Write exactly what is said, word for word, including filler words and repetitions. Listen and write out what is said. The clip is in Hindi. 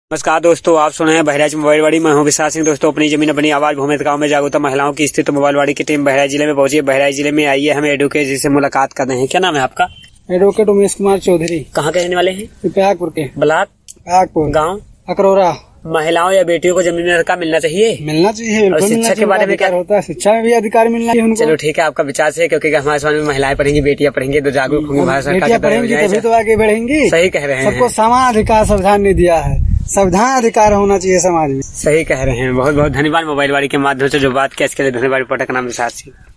नमस्कार दोस्तों, आप सुन रहे हैं बहराइच मोबाइल वाड़ी। मैं हूं विशाल सिंह। दोस्तों, अपनी जमीन अपनी आवाज भूमित गांव में जागरूकता महिलाओं की स्थित मोबाइल वाड़ी की टीम बहराइच जिले में पहुंची है। बहराइच जिले में आई है, हमें एडवोकेट जी से मुलाकात कर रहे हैं। क्या नाम है आपका? एडवोकेट उमेश कुमार चौधरी। कहाँ के रहने वाले हैं? प्रयागपुर के। ब्लॉक प्रयागपुर, गाँव अकरोरा। महिलाओं या बेटियों को जमीन में अधिकार मिलना चाहिए? मिलना चाहिए। और शिक्षा के बारे में क्या होता है? शिक्षा में भी अधिकार मिलना चाहिए उनको। चलो ठीक है, आपका विचार से, क्योंकि हमारे समाज में महिलाएं पढ़ेंगी, बेटियां पढ़ेंगी तो जागरूक होंगी। भारत सरकार बेटियां पढ़ेंगी तभी तो आगे बढ़ेंगी। सही कह रहे हैं। सबको समान अधिकार संविधान ने दिया है। संविधान अधिकार होना चाहिए समाज में। सही कह रहे हैं। बहुत बहुत धन्यवाद मोबाइल वाड़ी के माध्यम से जो बात किया, इसके लिए धन्यवाद। रिपोर्टर का नाम विशाल सिंह।